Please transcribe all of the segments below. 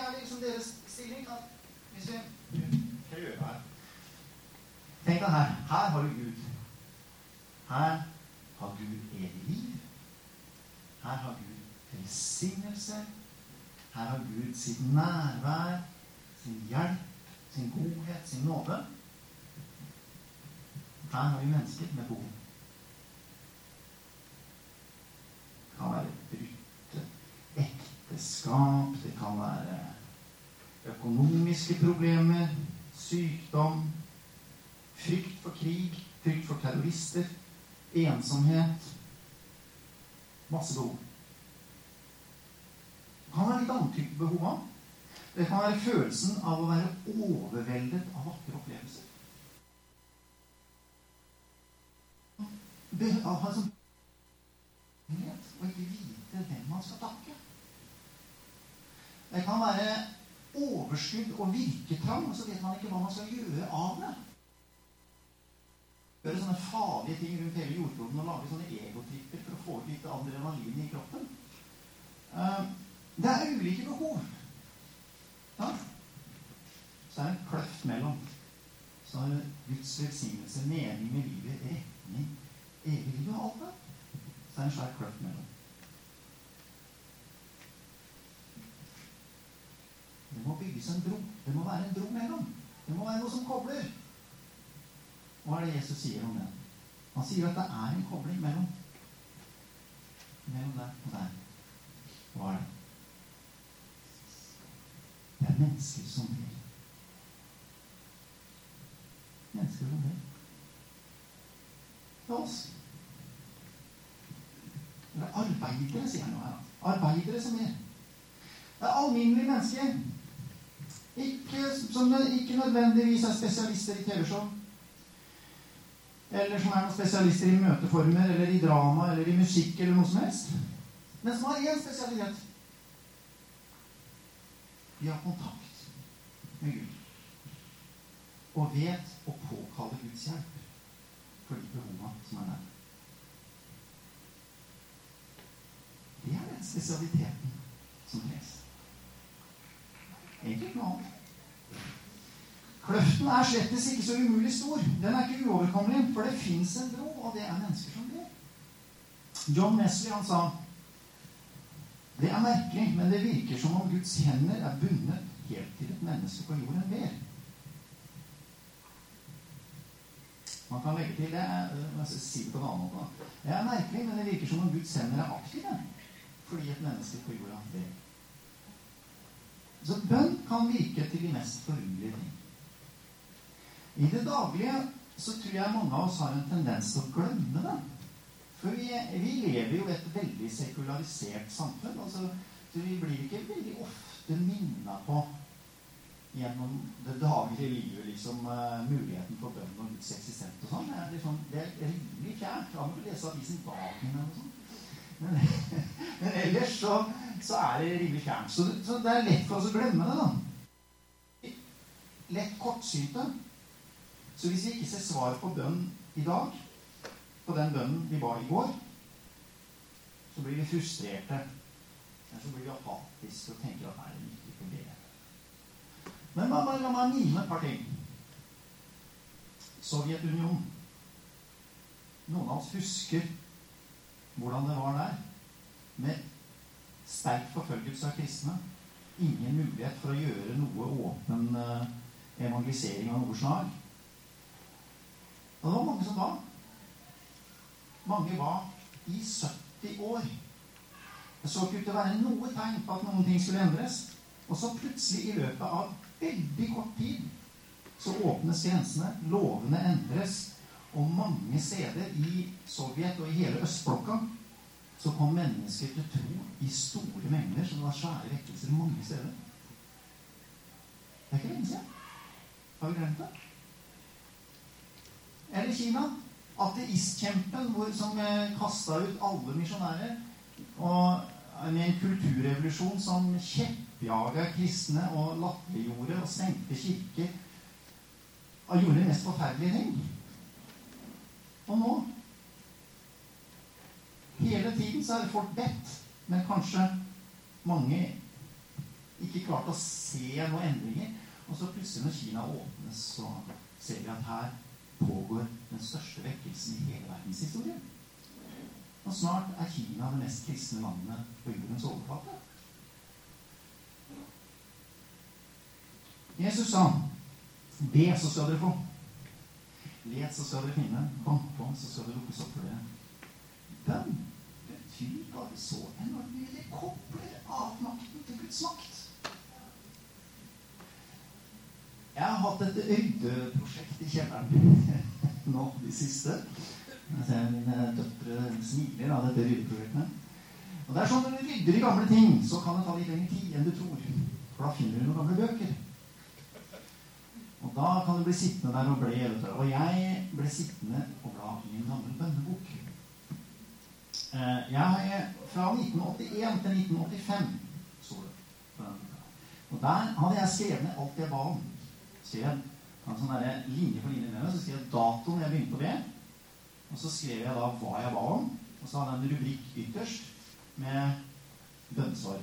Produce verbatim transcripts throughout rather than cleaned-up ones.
er liksom deres stilling. Da. Hvis vi skal gjøre her. Tenk deg her. Her har du Gud. Her har Gud evig liv. Her har Gud velsignelse. Her har Gud sitt nærvær, sin hjelp, sin godhet, sin nåde. Her har vi mennesker med behov. Det kan være brutte ekteskap, det kan være økonomiske problemer, sykdom, frykt for krig, frykt for terrorister, ensomhet, masse behov. Det kan være litt annen type behov også. Det kan være følelsen av å være overveldet av vakre opplevelser. Be- Av å ha sånn og ikke vite hvem man skal takke. Det kan være overskudd og virketrang, og så vet man ikke hva man skal gjøre av det. Gjøre sånne farlige ting rundt hele jordkloden og lage sånne egotripper for å få ut litt adrenalin i kroppen. Det er ulike behov. Ja. Så er det en kløft mellom. Så er det Guds velsignelse, mening med livet, retning, evig liv og alt det. Så er det en svær kløft mellom. Det må bygges en bro. Det må være en bro mellom. Det må være noe som kobler. Hva er det Jesus sier om det? Han sier at det er en kobling mellom mellom der og der. Hva er det? Det er mennesker som ber. Mennesker som ber. Det er oss. Det er arbeidere, sier han nå her. Arbeidere som ber. Det er alminnelige mennesker. Ikke, som ikke nødvendigvis er spesialister i T V-show. Eller som er noen spesialister i møteformer, eller i drama, eller i musikk, eller noe som helst. Men som har en spesialitet. Vi har kontakt med Gud. Og vet å påkalle Guds hjelp for de behovene som er der. Det er den spesialiteten som trengs. Egentlig noe annet. Kløften er slettes ikke så umulig stor. Den er ikke uoverkommelig, for det finnes en bro, og det er mennesker som ber. John Wesley, han sa, det er merkelig, men det virker som om Guds hender er bundet helt til et menneske på jorden ber. Man kan legge til det, jeg sier det på en annen måte. Det er merkelig, men det virker som om Guds hender er aktive, fordi et menneske på jorden ber. Så bønn kan virke til de mest forunderlige ting. I det daglige så tror jeg mange av oss har en tendens til å glemme det. For vi, vi lever jo i et veldig sekularisert samfunn, altså, så vi blir ikke veldig ofte minnet på gjennom det daglige livet, liksom, uh, muligheten for bønn og Guds eksistent og sånn. Det er, liksom, det er rimelig fjernt. Jeg må lese avisen dagen eller noe sånt. Men, men ellers så, så er det rimelig fjernt. Så, så det er lett for oss å glemme det, da. Lett kortsynte. Så hvis vi ikke ser svar på bønn i dag, på den bønnen vi ba i går, så blir vi frustrerte. Eller så blir vi apatiske og tenker at nei, det er viktig for det. Men la meg, la meg minne et par ting. Sovjetunionen. Noen av oss husker hvordan det var der. Med sterk forfølgelse av kristne. Ingen mulighet for å gjøre noe åpen uh, evangelisering av noe slag. Og det var mange som var. Mange var i sytti år. Det så ikke ut til å være noe tegn på at noen ting skulle endres. Og så plutselig i løpet av veldig kort tid så åpnes grensene, lovene endres, og mange steder i Sovjet og i hele Østblokka så kom mennesker til tro i store mengder, så det var svære vekkelser mange steder. Det er ikke lenge siden. Har vi glemt det? Eller Kina, ateistkjempen hvor, som eh, kastet ut alle misjonærer, og med en kulturrevolusjon som kjeppjaget kristne og latterliggjorde og stengte kirker, og gjorde mest forferdelige ting. Og nå, hele tiden så er det folk bedt, men kanskje mange ikke klart å se noen endringer. Og så plutselig når Kina åpnes, så ser vi at her pågår den største vekkelsen i hele verdenshistorien. Og snart er Kina det mest kristne landet på jordens overflate. Jesus sa, be, så skal dere få. Let, så skal dere finne. Bank på, så skal det lukkes opp for dere. Bønn betyr bare så enormt mye. Det kobler avmakten til Guds makt. Jeg har hatt et ryddeprosjekt i kjelleren nå, de siste. Jeg ser mine døtre smiler av dette ryddeprosjektet. Og det er sånn, når du rydder i gamle ting, så kan det ta litt lengre tid enn du tror. For da finner du noen gamle bøker. Og da kan du bli sittende der og ble, vet du. Og jeg ble sittende og bla i en gammel bønnebok. Jeg, fra nitten åttien til nitten åttifem, så det. Og der hadde jeg skrevet ned alt jeg ba om. Skrev jeg en sånn der linje for linje med meg, så skrev jeg datoen jeg begynte på det, og så skrev jeg da hva jeg ba om, og så hadde jeg en rubrik ytterst med bønnesvar.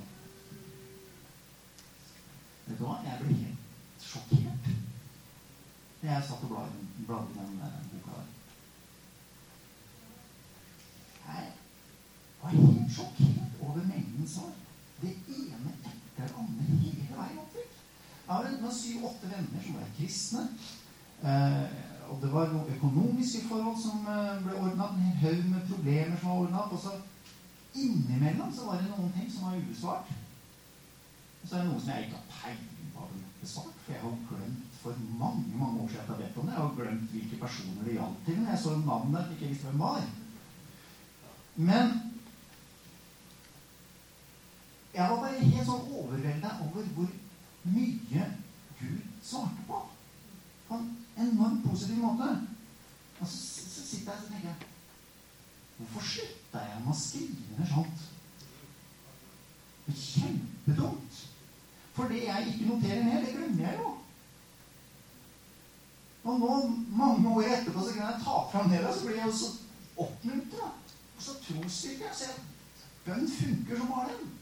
Vet du hva? Jeg ble helt sjokkert. Jeg satt og bladde i den boka der. Jeg var helt sjokkert over mengden svar. Det ene etter det andre hele veien oppfylt. Jeg har noen syv-åtte venner som var kristne, eh, og det var noen økonomiske forhold som eh, ble ordnet, en haug med problemer som var ordnet, og så innimellom så var det noen ting som var ubesvart. Og så er det noe som jeg ikke har peiling på å ha besvart, for jeg har glemt for mange, mange år siden at jeg vet om det. Jeg har glemt hvilke personer det gjaldt til, men jeg så navnet der, ikke visste hvem var. Men jeg var bare helt sånn overveldet over hvor mye Gud svarte på. På en enormt positiv måte. Og så, så sitter jeg og tenker jeg, hvorfor slutta jeg med å skrive ned sånt? Det er kjempedumt. For det jeg ikke noterer ned, det glemmer jeg jo. Og nå, mange år etterpå, så kan jeg ta fram det, så blir jeg jo så oppmuntret. Og så trosstyrker jeg. Så jeg, bønn funker som bare den.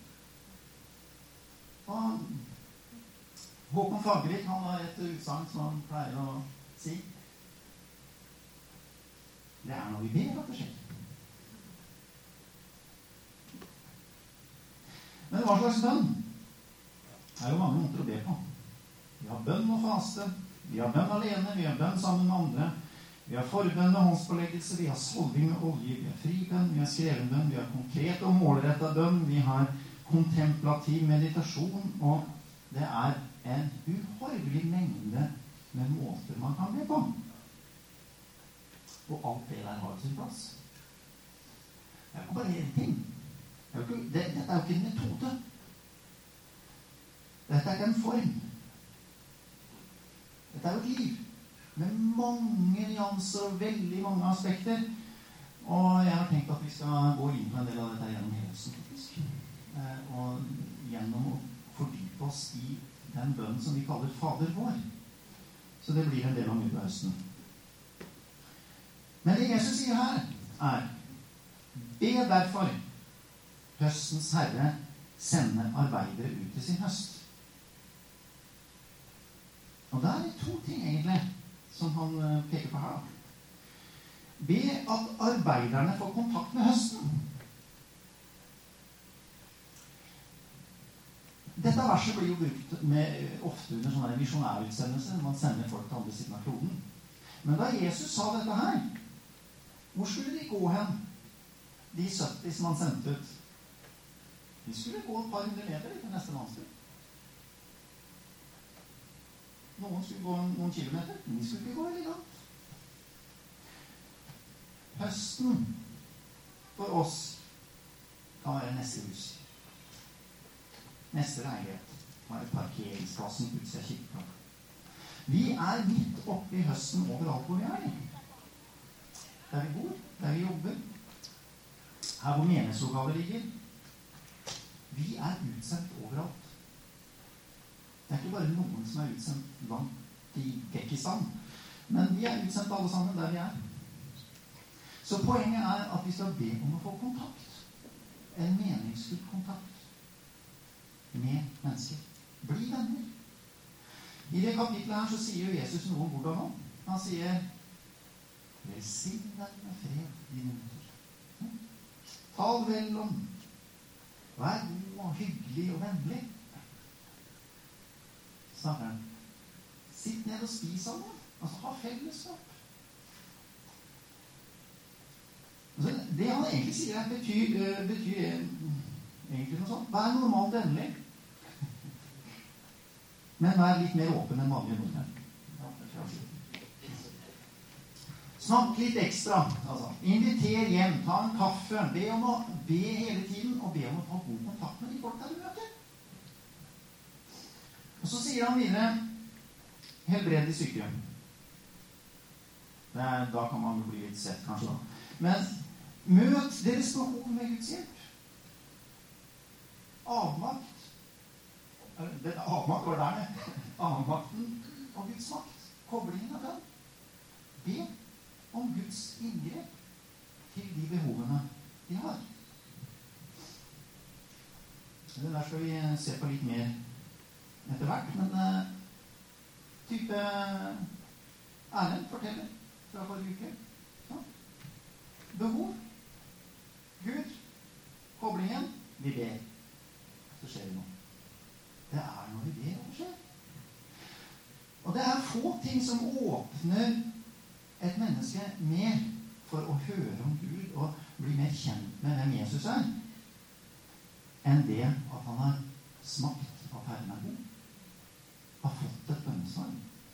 Og Håkon Fagervik, han har et utsagn som han pleier å si. Det er noe vi ber, rett og slett. Men hva slags bønn? Det er jo mange måter å be på. Vi har bønn og faste. Vi har bønn alene. Vi har bønn sammen med andre. Vi har forbønn med håndspåleggelse. Vi har solving med olje. Vi har fribønn. Vi har skreven bønn. Vi har konkret og målrettet bønn. Vi har kontemplativ meditasjon. Og det er en uhorvelig mengde med måter man kan be på. Og alt det der har sin plass. Det er jo ikke bare en ting. Det er jo ikke, det, dette er jo ikke en metode. Dette er ikke en form. Dette er jo et liv med mange nyanser og veldig mange aspekter. Og jeg har tenkt at vi skal gå inn på en del av dette gjennom hele høsten, faktisk. Og gjennom å fordype oss i den bønnen som vi kaller Fader vår. Så det blir en del av mye på høsten. Men det Jesus sier her er: be derfor høstens Herre sende arbeidere ut til sin høst. Og det er to ting egentlig som han peker på her. Be at arbeiderne får kontakt med høsten. Dette verset blir jo brukt med, ofte under sånne misjonærutsendelser. Man sender folk til andre siden av kloden. Men da Jesus sa dette her, hvor skulle de gå hen? De sytti som han sendte ut. De skulle gå et par hundre meter til neste landsby. Noen skulle gå noen kilometer, men de skulle ikke gå veldig langt. Høsten for oss kan være neste hus. Neste leilighet var parkeringsplassen Utsida kirke. Vi er midt oppe i høsten overalt hvor vi er. Der vi bor, der vi jobber, her hvor menighetslokalet ligger. Vi er utsendt overalt. Det er ikke bare noen som er utsendt langt i Gekistan, men vi er utsendt alle sammen der vi er. Så poenget er at vi skal be om å få kontakt. En meningsfull kontakt med mennesker. Bli venner. I det kapitlet her så sier jo Jesus noe om hvordan han. Han sier, velsign deg med fred, dine møter. Tal vel om, vær god og hyggelig og vennlig. Snakker han. Sitt ned og spis sammen. Altså, ha fellesskap. Altså, det han egentlig sier her, betyr, uh, betyr egentlig noe sånt. Vær normalt vennlig. Men vær litt mer åpen enn vanlige nordmenn. Snakk litt ekstra. Altså. Inviter hjem, ta en kaffe, be om å be hele tiden, og be om å ta god kontakt med de folk der du møter. Og så sier han videre, helbred de syke. Det er, da kan man bli litt sett, kanskje da. Men møt deres behov med Guds hjelp. Avmakt. Det, avmakt var der med. Avmakten og Guds makt. Koblingen av den. Be om Guds inngrep til de behovene de har. Det der skal vi se på litt mer etter hvert, men uh, type Erlend forteller fra forrige uke. Ja. Behov. Gud. Koblingen. Vi ber. Så skjer det noe. Det er når vi ber om det skjer. Og det er få ting som åpner et menneske mer for å høre om Gud og bli mer kjent med hvem Jesus er, enn det at han har smakt at Herren er god. Har fått et bønnesvar.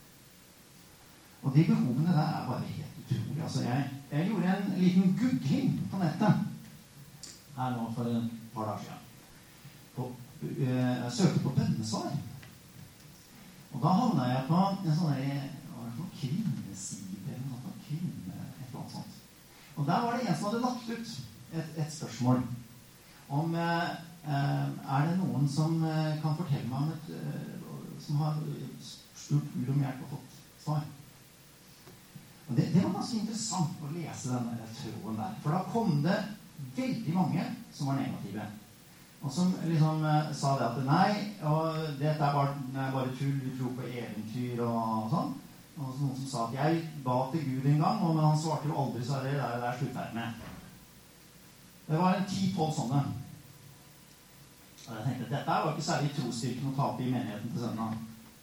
Og de behovene der er bare helt utrolig. Altså jeg, jeg gjorde en liten googling på nettet her nå for et par dager siden. På, uh, jeg søkte på bønnesvar. Og da havna jeg på en sånn der, sånn kvinneside eller noe sånt, kvinne, et eller annet sånt. Og der var det en som hadde lagt ut et, et spørsmål om uh, uh, er det noen som uh, kan fortelle meg om et uh, som har spurt Gud om hjelp og fått svar. Og det, det var ganske interessant å lese denne tråden der. For da kom det veldig mange som var negative. Og som liksom eh, sa det at nei, og dette er bare, det er bare tull, du tror på eventyr og sånn. Og så noen som sa at jeg ba til Gud en gang, og men han svarte jo aldri, så er det der, der slutter jeg med. Det var en ti-tolv sånne. Og jeg tenkte, dette var ikke særlig trosstyrken å ta opp i menigheten til søndag.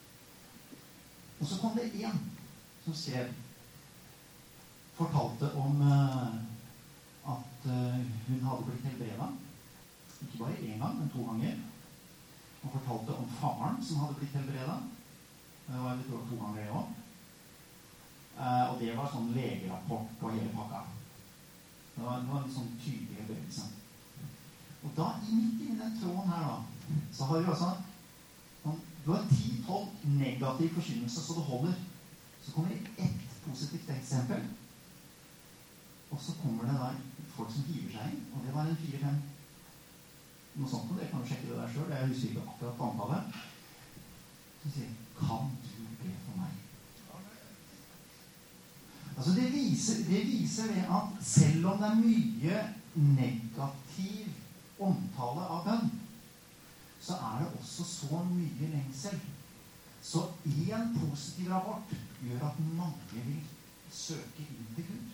Og så kom det en som skrev, fortalte om uh, at uh, hun hadde blitt helbredet. Ikke bare en gang, men to ganger. Og fortalte om faren som hadde blitt helbredet. Det var litt over to ganger det også. Uh, og det var sånn legerapport på hele pakka. Det var, det var en sånn tydelig helbredelse. Og da, i midt i den tråden her da, så har vi altså sånn, du har ti-tolv negativ forkynnelse, så det holder. Så kommer det ett positivt eksempel. Og så kommer det da folk som hiver seg inn, og det var en fire-fem. Noe sånt, og det kan du sjekke det der selv. Jeg husker ikke akkurat på antallet. Så sier, kan du be for meg? Altså det viser, det viser det at selv om det er mye negativ omtale av bønn, så er det også så mye lengsel. Så en positiv rapport gjør at mange vil søke inn til Gud.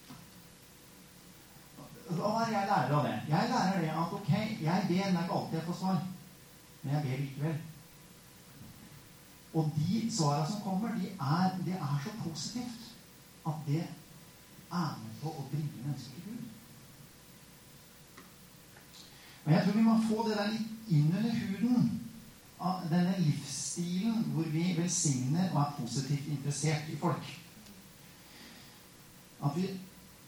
Hva er jeg lærer av det? Jeg lærer det at ok, jeg ber, det er ikke alltid jeg får svar, men jeg ber likevel. Og de svarene som kommer, de er, det er så positivt at det er med på å bringe mennesker til Gud. Og jeg tror vi må få det der litt inn under huden av denne livsstilen hvor vi velsigner og er positivt interessert i folk. At vi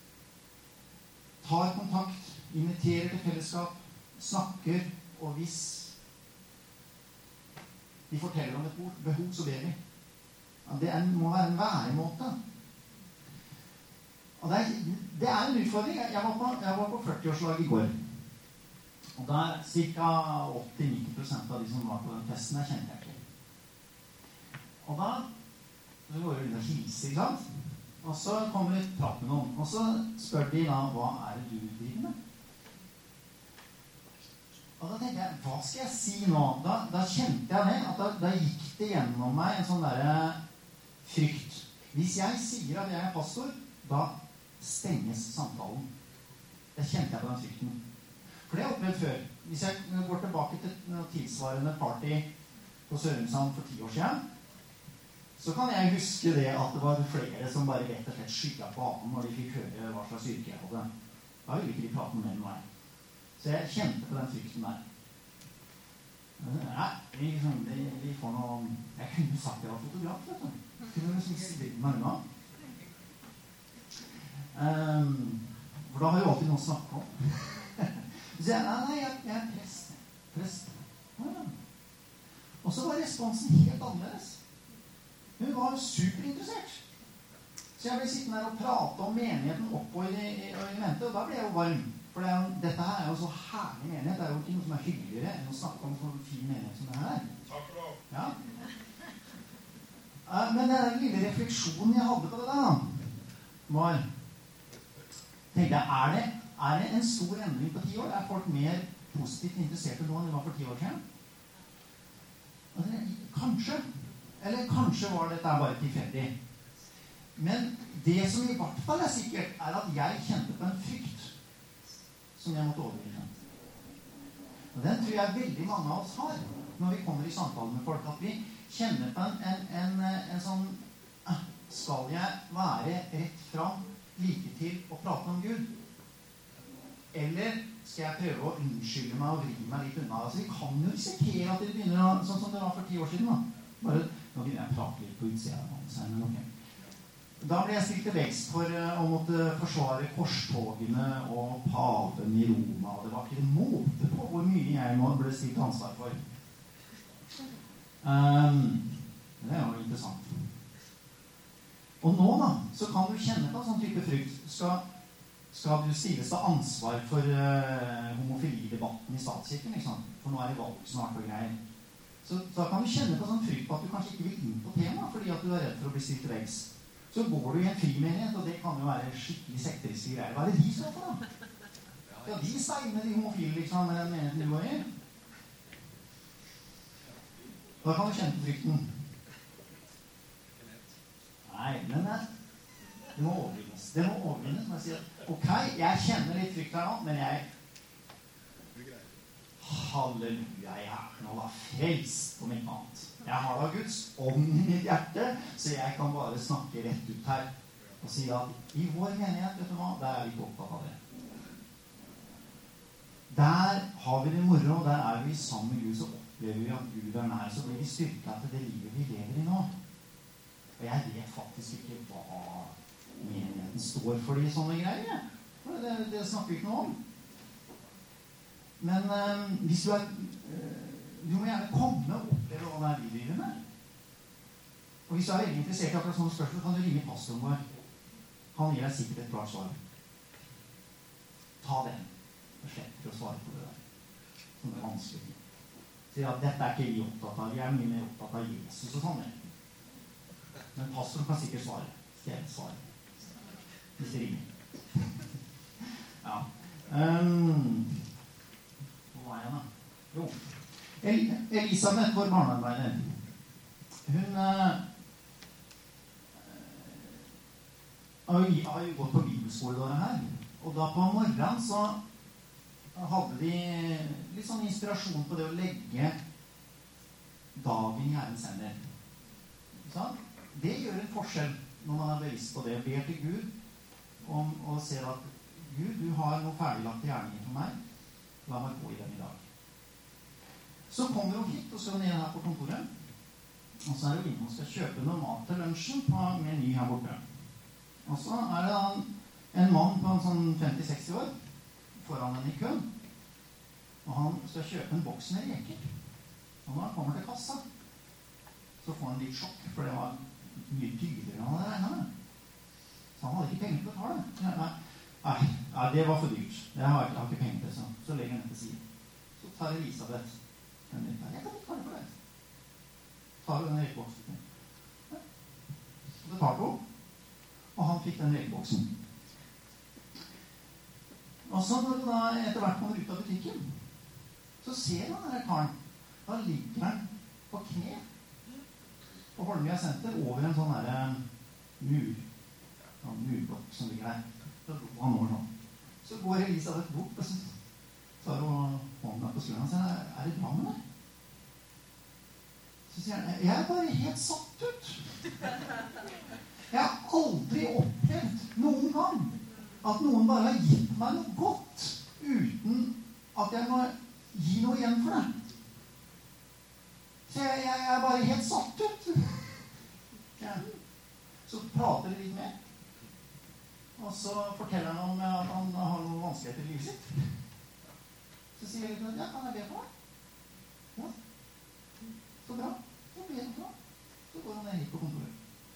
tar kontakt, inviterer til fellesskap, snakker, og hvis de forteller om et behov, så ber vi. Det er, må være en væremåte. Og det er, det er en utfordring. Jeg var på, jeg var på førti-årslag i går. Og der ca. åtti til nitti prosent av de som var på den festen, der kjente jeg ikke. Og da så går det rundt og hilser, ikke sant? Og så kommer det prat med noen. Og så spør de da, hva er det du driver med? Og da tenkte jeg, hva skal jeg si nå? Da, da kjente jeg det, at da, da gikk det gjennom meg en sånn der frykt. Hvis jeg sier at jeg er pastor, da stenges samtalen. Det kjente jeg på den frykten. For det har jeg opplevd før. Hvis jeg går tilbake til noe tilsvarende party på Sørumsand for ti år siden, så kan jeg huske det at det var flere som bare rett og slett skygget på annen når de fikk høre hva slags yrke jeg hadde. Da ville ikke de prate mer med meg. Så jeg kjente på den frykten der. Nei, vi, vi, vi får noe... Jeg kunne sagt jeg var fotograf, vet du. Jeg kunne liksom stilt meg unna. Um, for da har jo alltid noen snakket om. Så jeg, nei, nei, jeg, jeg er prest. Prest. Ja. Og så var responsen helt annerledes. Hun var superinteressert. Så jeg ble sittende her og prate om menigheten oppover i, i, i mente, og da ble jeg jo varm. For det er, dette her er jo så herlig menighet. Det er jo ikke noe som er hyggeligere enn å snakke om så fin menighet som det her. Takk for det. Ja. Uh, men den lille refleksjonen jeg hadde på det da, var, tenkte jeg, er det, er det en stor endring på ti år? Er folk mer positivt interesserte nå enn det var for ti år siden? Altså, kanskje. Eller kanskje var dette bare tilfeldig. Men det som i hvert fall er sikkert, er at jeg kjente på en frykt som jeg måtte overvinne. Og den tror jeg veldig mange av oss har når vi kommer i samtale med folk, at vi kjenner på en, en, en, en sånn skal jeg være rett fram like til å prate om Gud? Eller skal jeg prøve å unnskylde meg og vri meg litt unna? Altså, vi kan jo risikere at det begynner å, sånn som det var for ti år siden da. Bare, nå begynner jeg å prate litt på utsiden, men ok. Da ble jeg stilt til vekst for uh, å måtte forsvare korstogene og paven i Roma. Og det var ikke en måte på hvor mye jeg må ble stilt til ansvar for. Um, det er jo interessant. Og nå da, så kan du kjenne på en sånn type frykt. Skal, skal du stilles til ansvar for uh, homofilidebatten i statskirken, liksom? For nå er det valg snart og greier. Så da kan du kjenne på sånn frykt på at du kanskje ikke vil inn på temaet, fordi at du er redd for å bli stilt til vekst. Så går du i en frimenighet, og det kan jo være skikkelig sekteriske greier. Hva er det de står for da? Ja, de steiner de homofile, liksom, med den menigheten du går i. Da kan du kjenne på frykten. Nei, men det, det må overvinnes. Det må overvinnes, men jeg sier, ok, jeg kjenner litt frykt her nå, men jeg halleluja, jeg er nå da frelst om ikke annet. Jeg har da Guds ånd i mitt hjerte, så jeg kan bare snakke rett ut her og si at i vår menighet, vet du hva, der er vi ikke opptatt av det. Der har vi det moro, og der er vi sammen med Gud, så opplever vi at Gud er nær, så blir vi styrket til det livet vi lever i nå. Og jeg vet faktisk ikke hva menigheten står for de sånne greier. For det, det snakker vi ikke noe om. Men øh, hvis du er øh, du må gjerne komme og oppleve hva det er vi driver med. Og hvis du er veldig interessert i akkurat sånne spørsmål, kan du ringe pastoren vår. Han gir deg sikkert et klart svar. Ta den og slipper å svare på det der som er vanskelig. Sier at dette er ikke vi opptatt av, vi er mye mer opptatt av Jesus og sånn. Men pastoren kan sikkert svare. Stedet svare. Hvis det ringer. Ja. Um, hvor var jeg da? Jo. Elisabeth, vår barnearbeider, hun uh, har jo gått på bibelskoledåret her, og da på morgenen så hadde de litt sånn inspirasjon på det å legge dagen i Herrens hender. Så det gjør en forskjell når man er bevisst på det, ber til Gud om, og ser at Gud, du har noe ferdiglagt gjerninger for meg, la meg gå i den i dag. Så kommer hun hit og skal ned her på kontoret. Og så er hun inne og skal kjøpe noe mat til lunsjen på Meny her borte. Og så er det da en mann på en sånn femti seksti år foran henne i køen. Og han skal kjøpe en boks med reker. Og når han kommer til kassa, så får han litt sjokk, for det var mye dyrere enn han hadde regnet med. Så han hadde ikke penger til å betale. Nei, nei, nei, det var for dyrt. Jeg har, jeg har ikke penger til det. Så legger han til siden. Så tar Elisabeth den litt der. Jeg kan ikke ta det for det. Tar du den rekeboksen? Ja. Så det tar hun. Og han fikk den rekeboksen. Og så når du da etter hvert kommer ut av butikken, Så ser han denne karen. Da ligger han på kne på Holmlia senter over en sånn der mur. En murblokk som ligger der. Så han når sånn. Så går Elisabeth bort, og så tar hun hånda på skulderen og sier, er det bra med deg? Så sier han, jeg er bare helt satt ut. Jeg har aldri opplevd noen gang at noen bare har gitt meg noe godt uten at jeg må gi noe igjen for det. Så jeg, jeg, jeg er bare helt satt ut. Ja. Så prater de litt mer. Og så forteller han om at han har noen vanskeligheter i livet sitt. Så sier jeg, ja, kan jeg be for deg? Ja. Så bra. Så ber han for deg. Så går han ned hit på kontoret.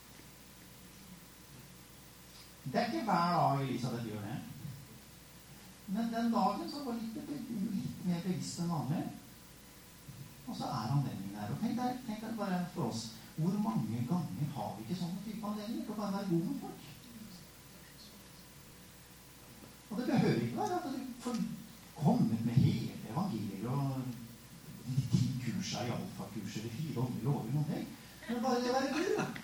Det er ikke hver dag Elisabeth gjør det. Men den dagen så var det litt, litt mer bevisst enn vanlig. Og så er anledningen der. Og tenk deg, tenk deg bare for oss, hvor mange ganger har vi ikke sånne type anledninger til å bare være god med folk? Og det behøver ikke være at du får kommet med hele evangeliet og de ti kurser i alfakurser, de fire åndelige lover, noen ting. Men bare det å være god.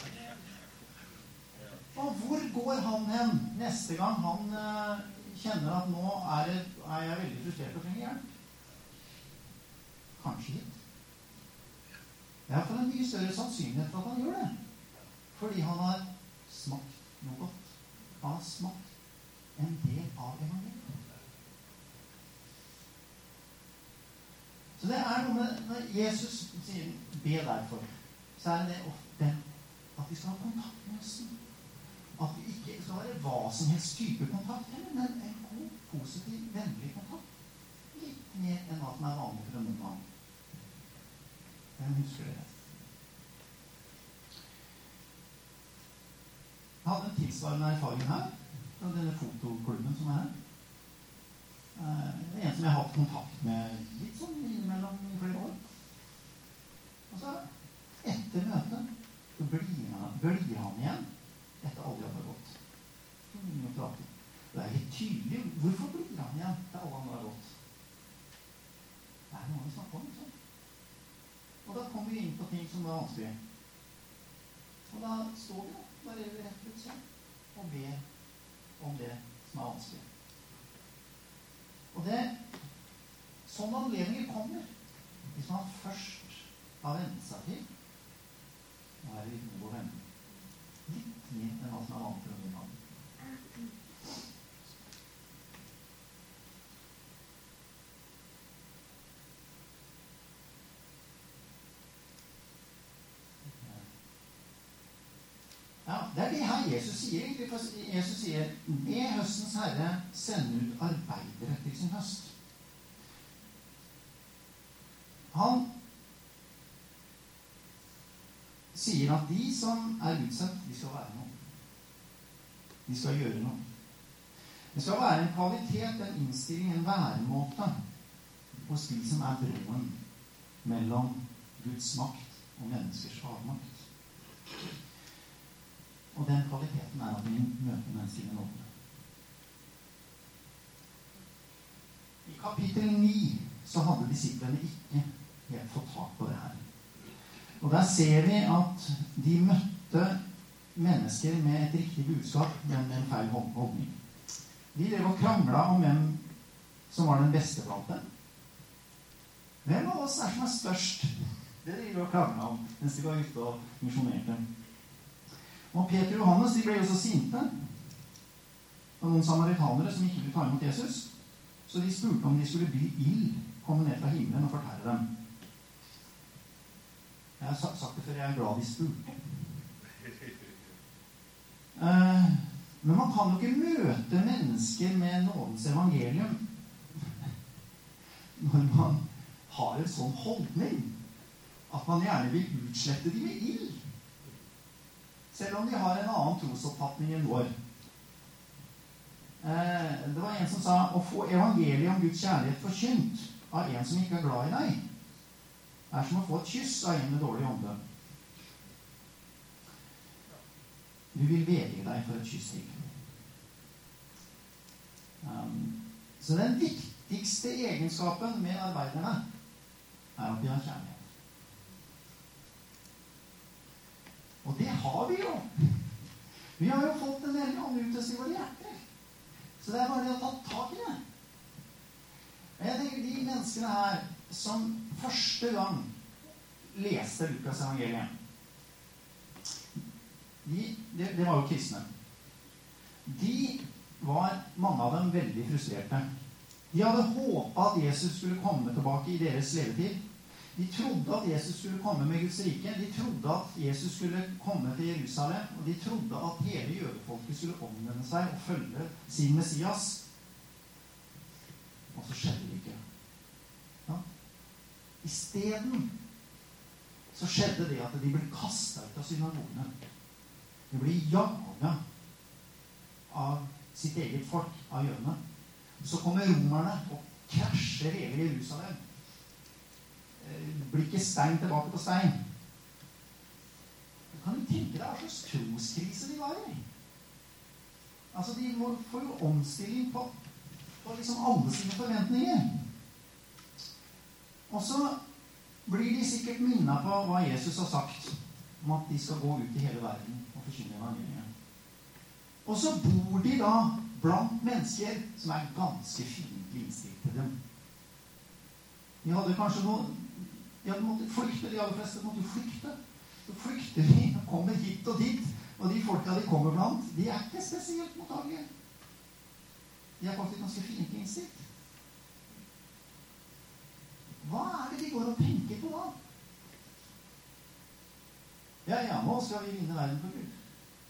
Og hvor går han hen neste gang han uh, kjenner at nå er, det, er jeg veldig frustrert og trenger hjelp? Kanskje hit. Det er for en mye større sannsynlighet for at han gjør det. Fordi han har smakt noe godt. Han har smakt en del av evangeliet. Så det er noe med, når Jesus sier, be derfor, så er det ofte at vi skal ha kontakt med Østen. At vi ikke skal være hva som helst type kontakt, men en god, positiv, vennlig kontakt. Litt mer enn hva som er vanlig for en ung mann. Hvem husker det? Jeg hadde en tilsvarende erfaring her, fra denne fotoklubben som er her. Det er en som jeg har hatt kontakt med litt sånn innimellom i flere år. Og så etter møtet, så blir han, blir han igjen etter alle andre har gått. Det er helt tydelig. Hvorfor blir han igjen til alle andre har gått? Det er noe vi snakker om, ikke sant? Og da kommer vi inn på ting som er vanskelig. Og da står vi da, bare rett ut sånn, og ber om det som er vanskelig. Og det, sånn anledninger kommer, hvis man først har vendt seg til, nå er det litt god å vende. Litt mer enn hva som er vanlig for en mann. Ja, det er det her Jesus sier egentlig. For Jesus sier, be høstens herre sende ut arbeidere til sin høst. Han sier at de som er utsendt, de skal være noe. De skal gjøre noe. Det skal være en kvalitet, en innstilling, en væremåte hos de som er broen mellom Guds makt og menneskers avmakt. Og den kvaliteten er at vi møter mennesker med nåde. I kapittel ni så hadde disiplene ikke helt fått tak på det her. Og der ser vi at de møtte mennesker med et riktig budskap, men med en feil holdning. De drev og kranglet om hvem som var den beste blant dem. Hvem av oss er som er størst? Det driver og kranglet om mens de var ute og misjonerte. Og Peter og Johannes, de ble jo så sinte av noen samaritanere som ikke ville ta imot Jesus. Så de spurte om de skulle by ild, komme ned fra himmelen og fortære dem. Jeg har sagt det før, jeg er glad de spurte. Uh, men man kan jo ikke møte mennesker med nådens evangelium når man har en sånn holdning at man gjerne vil utslette dem med ild. Selv om de har en annen trosoppfatning enn vår. Uh, det var en som sa, å få evangeliet om Guds kjærlighet forkynt av en som ikke er glad i deg, er som å få et kyss av en med dårlig ånde. Du vil vegre deg for et kyss til. Um, så det er en viktigste egenskapen med arbeiderne er at de har kjærlighet. Og det har vi jo. Vi har jo fått Den hellige ånd ut i våre hjerter. Så det er bare det å ta tak i det. Og jeg tenker de menneskene her som første gang leste Lukas evangeliet, de, det, det var jo kristne. De var, mange av dem, veldig frustrerte. De hadde håpet at Jesus skulle komme tilbake i deres levetid. De trodde at Jesus skulle komme med Guds rike. De trodde at Jesus skulle komme til Jerusalem. Og de trodde at hele jødefolket skulle omvende seg og følge sin Messias. Og så skjedde det ikke. Ja. I stedet så skjedde det at de ble kastet ut av synagogene. De ble jaget av sitt eget folk, av jødene. Så kommer romerne og krasjer hele Jerusalem. Det blir ikke stein tilbake på stein. Du kan jo tenke deg hva slags troskrise de var i. Altså, de må få jo omstilling på, på liksom alle sine forventninger. Og så blir de sikkert minnet på hva Jesus har sagt om at de skal gå ut i hele verden og forkynne evangeliet. Og så bor de da blant mennesker som er ganske fiendtlig innstilt til dem. De hadde kanskje noe De hadde måttet flykte, de aller fleste måtte flykte. Så flykter de og kommer hit og dit, og de folka de kommer blant, de er ikke spesielt mottagelige. De er faktisk ganske fiendtlig innstilt. Hva er det de går og tenker på da? Ja, ja, nå skal vi vinne verden for Gud.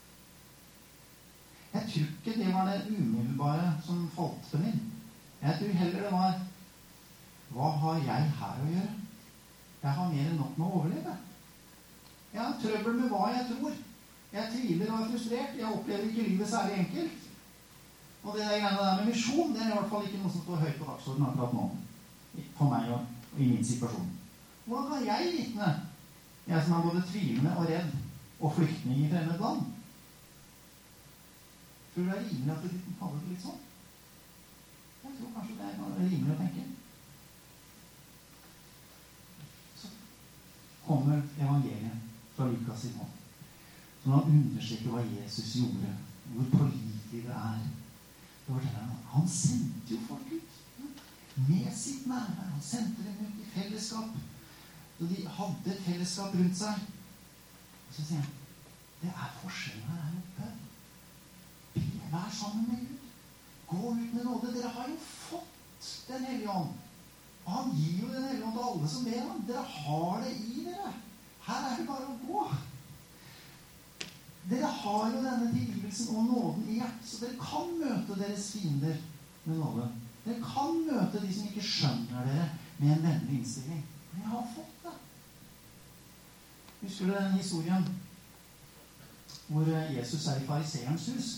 Jeg tror ikke det var det umiddelbare som falt til min. Jeg tror heller det var hva har jeg her å gjøre? Jeg har mer enn nok med å overleve. Jeg har trøbbel med hva jeg tror. Jeg tviler og er frustrert. Jeg opplever ikke livet særlig enkelt. Og det der greiene der med misjon, det er i hvert fall ikke noe som står høyt på dagsordenen akkurat nå. For meg og i min situasjon. Hva kan jeg vitne? Jeg som er både tvilende og redd og flyktning i fremmed land. Tror du det er rimelig at det kaller det litt sånn? Jeg tror kanskje det er rimelig å tenke. Så kommer evangeliet fra Lukas i hånd. Så han understreker hva Jesus gjorde, hvor pålitelig det er. Det var det han, han sendte jo folk ut med sitt nærvær. Han sendte dem ut i fellesskap. Så de hadde et fellesskap rundt seg. Og så sier han, det er forskjellen her her oppe. Vær sammen med Gud. Gå ut med nåde. Dere har jo fått Den hellige ånd. Og han gir jo Den hellige ånd til alle som ber ham. Dere har det i dere. Her er det bare å gå. Dere har jo denne tilgivelsen og nåden i hjertet, så dere kan møte deres fiender med nåde. Dere kan møte de som ikke skjønner dere med en vennlig innstilling. Dere har fått det. Husker du den historien hvor Jesus er i fariseerens hus?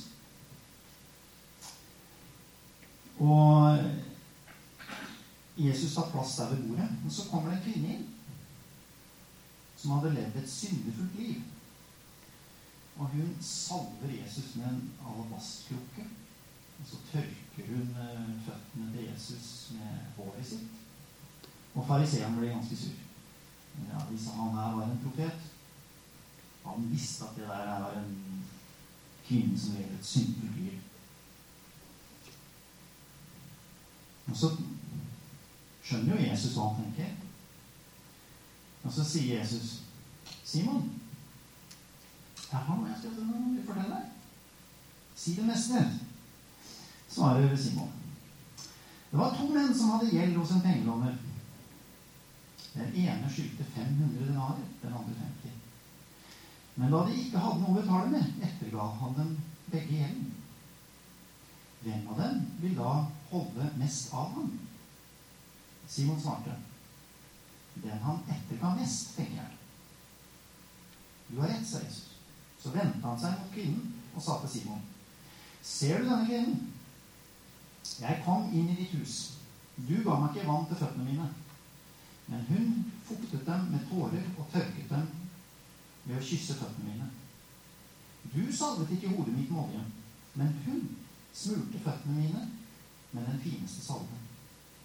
Og Jesus tar plass der ved bordet. Og så kommer det en kvinne inn som hadde levd et syndefullt liv. Og hun salver Jesus med en alabastkrukke. Og så tørker hun føttene til Jesus med håret sitt. Og fariseeren ble ganske sur. Ja, hvis han her var en profet, han visste at det der var en kvinne som levde et syndefullt liv. Og så skjønner jo Jesus hva han tenker. Og så sier Jesus, Simon, jeg har noe jeg skal fortelle deg. Si det meste. Svarer Simon. Det var to menn som hadde gjeld hos en pengelåner. Den ene skyldte fem hundre denarer, den andre femti. Men da de ikke hadde noe å betale med, etterga han dem begge gjelden. Hvem av dem vil da holde mest av ham? Simon svarte, den han etterga mest, tenker jeg. Du har rett, sa Jesus. Så ventet han seg mot kvinnen og sa til Simon, ser du denne kvinnen? Jeg kom inn i ditt hus. Du ga meg ikke vann til føttene mine. Men hun fuktet dem med tårer og tørket dem ved å kysse føttene mine. Du salvet ikke hodet mitt med olje, men hun smurte føttene mine med den fineste salve.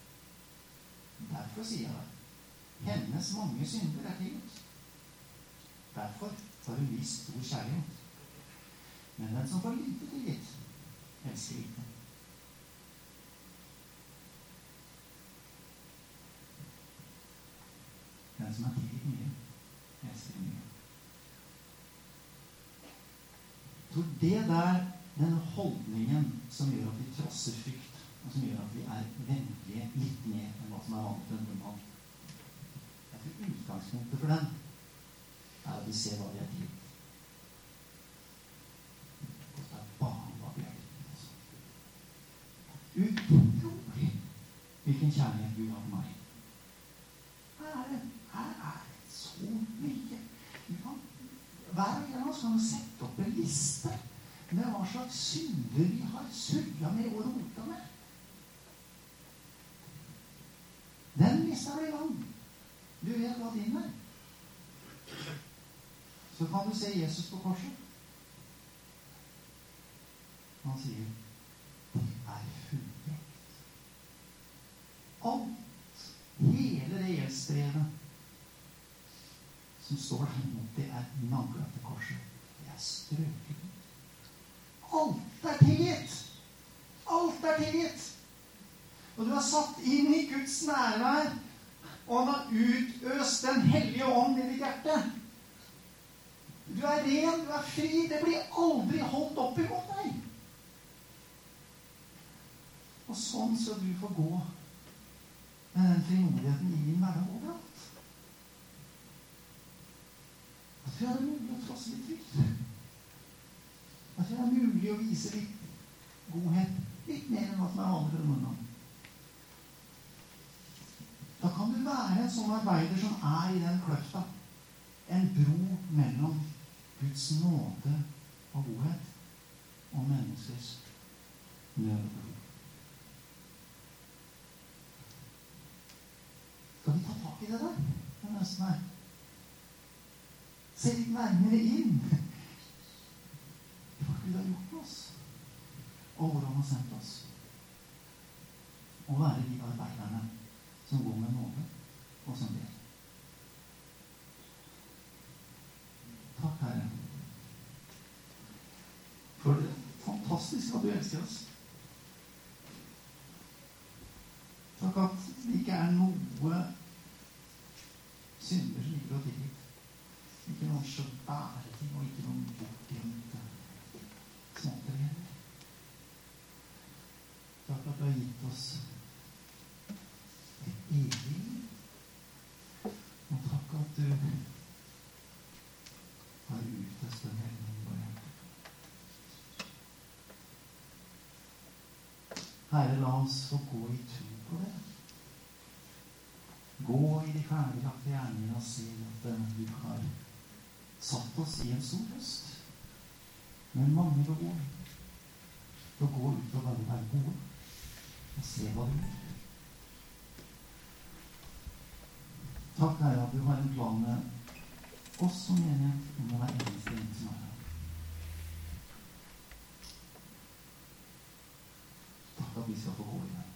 Derfor sier jeg det. Hennes mange synder er tilgitt. Derfor har hun vist stor kjærlighet. Men den som får lite tilgitt, elsker lite. Den som er tilgitt mye, elsker mye. Jeg tror det der, den holdningen som gjør at vi trosser frykt, og som gjør at vi er vennlige litt mer enn hva som er vanlig for en nordmann. Jeg tror utgangspunktet for den er at vi ser hva vi er til. Og det er bare hva vi er til. Utrolig hvilken kjærlighet Gud har for meg. Her er det, her er det så mye. Hver og en av oss kan sette opp en liste med hva slags synder vi har surret med og rotet med. Den lista blir lang. Du vet hva din er. Så kan du se Jesus på korset. Han sier, det er fullbrakt. Alt, hele det gjeldsbrevet som står der mot, det er naglet til korset. Det er strøket. Alt er tilgitt. Alt er tilgitt. Og du har satt inn i Guds nærvær, og han har utøst den hellige ånd i ditt hjerte. Du er ren, du er fri. Det blir aldri holdt opp imot deg. Og sånn skal du få gå med den frimodigheten i din hverdag overalt. At det er mulig å trosse litt frykt. At det er mulig å vise litt godhet. Litt mer enn hva som er vanlig for noen gang. Da kan du være en sånn arbeider som er i den kløfta. En bro mellom Guds nåde og godhet og menneskers nød og behov. Skal vi ta tak i det der? Det er nesten her. Se litt nærmere inn. Hva Gud har gjort med oss, og hvor han har sendt oss. Og være de arbeiderne som går med nåde og som ber. Takk, Herre, for det fantastisk at du elsker oss. Takk at det ikke er noe synder som ikke har tilgitt. Ikke noen svære ting, og ikke noen bortgjemte småtterier. Takk at du har gitt oss et evig liv. Og takk at du har utøst den hellige ånd i våre hjerter. Herre, la oss få gå i tro på det. Gå i de ferdiglagte gjerningene og se at du har satt oss i en stor høst med mange behov. Så gå ut og bare være gode og se hva du gjør. Takk, Herre, at du har en plan med oss som menighet om å være eneste en som er her. Takk at vi skal få gå i det.